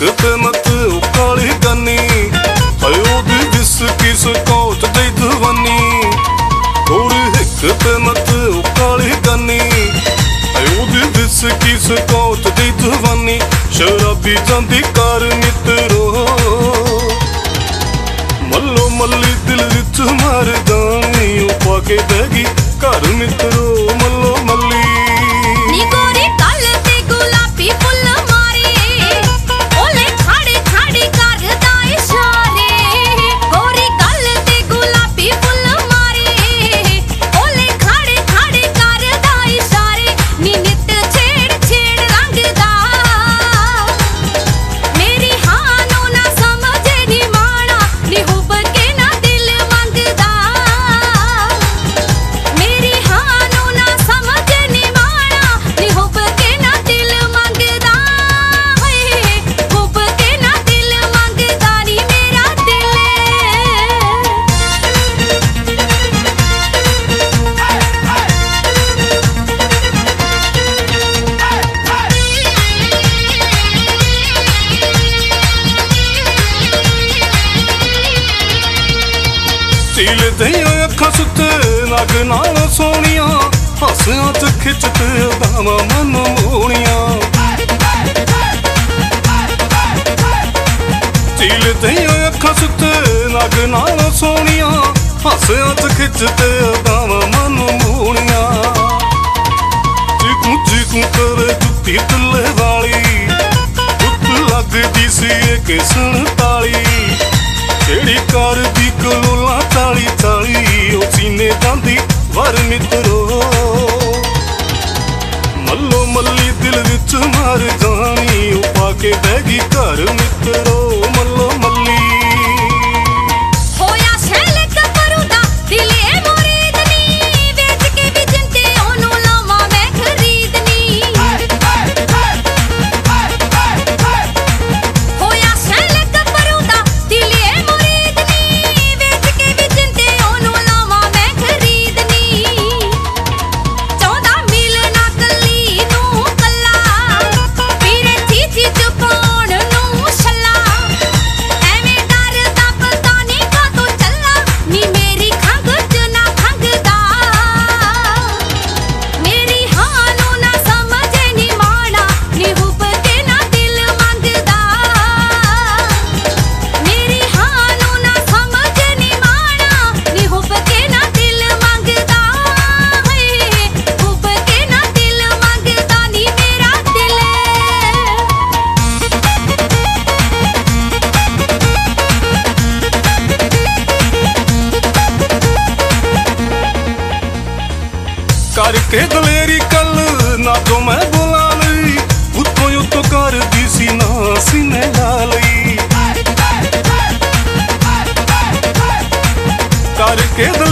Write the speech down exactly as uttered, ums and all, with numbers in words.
ਤੇ ਮਤ ਉਕਾਲੀ ਗਾਨੀ ਹਾਏ ਉਹਦੀ ਦਿਸ ਕੀ ਸਕੌਟ ਦੇ ਦਵਾਨੀ ਹੋਰ ਇੱਕ ਤੇ ਮਤ ਉਕਾਲੀ ਗਾਨੀ ਹਾਏ ਉਹਦੀ ਦਿਸ ਕੀ ਸਕੌਟ ਦੇ ਦਵਾਨੀ ਸ਼ਰਾਬੀ ਜਾਂਦੀ ਕਰ ਮਿੱਤਰੋ ਮੱਲੋ ਮੱਲੀ ਦਿਲ ਵਿੱਚ ਮਾਰ ਜਾਣੀ ਉਹ ਪਾ ਕੇ ਬਹਿ ਗਈ ਘਰ ਮਿੱਤਰੋ ਮੱਲੋ ਮੱਲੀ ਨੀ ਗੋਰੀ ਕੱਲ ਤੇ ਗੁਲਾਬੀ ਫੁੱਲ ਮਾਰੇ ਓਲੇ ਖੜੇ ਖੜੇ ਕਰਦਾ ਇਸ਼ਾਰੇ ਗੋਰੀ ਕੱਲ ਤੇ ਗੁਲਾਬੀ ਫੁੱਲ ਮਾਰੇ ਓਲੇ ਖੜੇ ਖੜੇ ਕਰਦਾ ਇਸ਼ਾਰੇ ਨੀ ਨਿੱਤ ਛੇੜ ਛੇੜ ਰੰਗਦਾ ਮੇਰੀ ਹਾਂ ਨੂੰ ਨਾ ਸਮਝੇ ਨੀ ਮਾਣਾ ਨੀ ਹੁਬ ਕੇ ਨਾ ਦਿਲ ਮੰਗਦਾ ਮੇਰੀ ਹਾਂ ਨੂੰ ਨਾ ਸਮਝੇ ਨੀ ਮਾਣਾ ਨੀ ਹੁਬ ਕੇ ਨਾ ਦਿਲ ਮੰਗਦਾ ਹੋਏ ਹੁਬ ਕੇ ਨਾ ਦਿਲ ਮੰਗਦਾ ਨੀ ਮੇਰਾ ਦਿਲ ਚੀਲ ਦਈਆਂ ਅੱਖਾਂ ਸੁੱਤੇ ਨਗ ਨਾਲ ਸੋਹਣੀਆਂ ਹੱਸਿਆਂ ਚ ਖਿੱਚਦੇ ਅਦਾਵਾਂ ਮਨ ਮੋਹਣੀਆਂ ਚੀਲ ਦਈਆਂ ਅੱਖਾਂ ਸੁੱਤੇ ਨਗ ਨਾਲ ਸੋਹਣੀਆਂ ਹੱਸਿਆਂ ਚ ਖਿੱਚਦੇ ਅਦਾਵਾਂ ਮਨ ਮੋਹਣੀਆਂ ਚੀਕੂ ਚੀਕੂ ਕਰੇ ਜੁੱਤੀ ਟੁੱਲੇ ਵਾਲੀ ਉੱਤ ਲੱਗਦੀ ਸੀ ਇਹ ਕਿਸਣ ਤਾਲੀ ਜਿਹੜੀ ਕਰਦੀ ਕਲੋਲਾ ਤਾਲੀ ਤਾਲੀ ਉਹ ਸੀਨੇ ਜਾਂਦੀ ਵਰ ਮਿੱਤਰੋ ਮੱਲੋ ਮੱਲੀ ਦਿਲ ਵਿੱਚ ਮਾਰ ਜਾਣੀ ਉਹ ਪਾ ਕੇ ਬਹਿ ਗਈ ਘਰ ਮਿੱਤਰੋ ਮੱਲੋ ਮੱਲੀ ਹੋਇਆ ਸ਼ੈਲ ਕਪਰੂ ਦਾ ਦਿਲ ਏ ਮੁਰੀਦਨੀ ਵੇਚ ਕੇ ਵੀ ਜਿੰਦੇ ਉਹਨੂੰ ਲਾਵਾਂ ਮੈਂ ਖਰੀਦਨੀ ਹੋਇਆ ਸ਼ੈਲ ਕਪਰੂ ਦਾ ਦਿਲ ਏ ਮੁਰੀਦਨੀ ਵੇਚ ਕੇ ਵੀ ਜਿੰਦੇ ਉਹਨੂੰ ਲਾਵਾਂ ਮੈਂ ਖਰੀਦਨੀ ਚਾਹੁੰਦਾ ਮਿਲਣਾ ਕੱਲੀ ਨੂੰ ਕੱਲਾ ਵੀਰੇ ਚੀਚੀ ਚ ਪਾਉਣ ਨੂੰ ਛੱਲਾ ਐਵੇਂ ਡਰਦਾ ਪਤਾ ਨਹੀਂ ਕਾਹਤੋਂ ਚੱਲਾ ਨੀ ਮੇਰੀ ਖੰਘ ਚ ਨਾ ਖੰਘਦਾ ਮੇਰੀ ਹਾਂ ਨੂੰ ਨਾ ਸਮਝੇ ਨੀ ਮਾਣਾ ਨੀ ਹੁਬ ਕੇ ਨਾ ਦਿਲ ਮੰਗਦਾ ਮੇਰੀ ਹਾਂ ਨੂੰ ਨਾ ਸਮਝੇ ਨੀ ਮਾਣਾ ਨੀ ਹੁਬ ਕੇ ਨਾ ਦਿਲ ਮੰਗਦਾ ਹੋਏ ਹੁਬ ਕੇ ਨਾ ਦਿਲ ਮੰਗਦਾ ਨੀ ਮੇਰਾ ਦਿਲ ਕਰਕੇ ਦਲੇਰੀ ਕੱਲ ਨਾ ਤੋਂ ਮੈਂ ਬੁਲਾ ਲਈ ਉੱਤੋਂ ਉੱਤੋਂ ਕਰਦੀ ਸੀ ਨਾ ਸੀਨੇ ਲਾ ਲਈ ਕਰਕੇ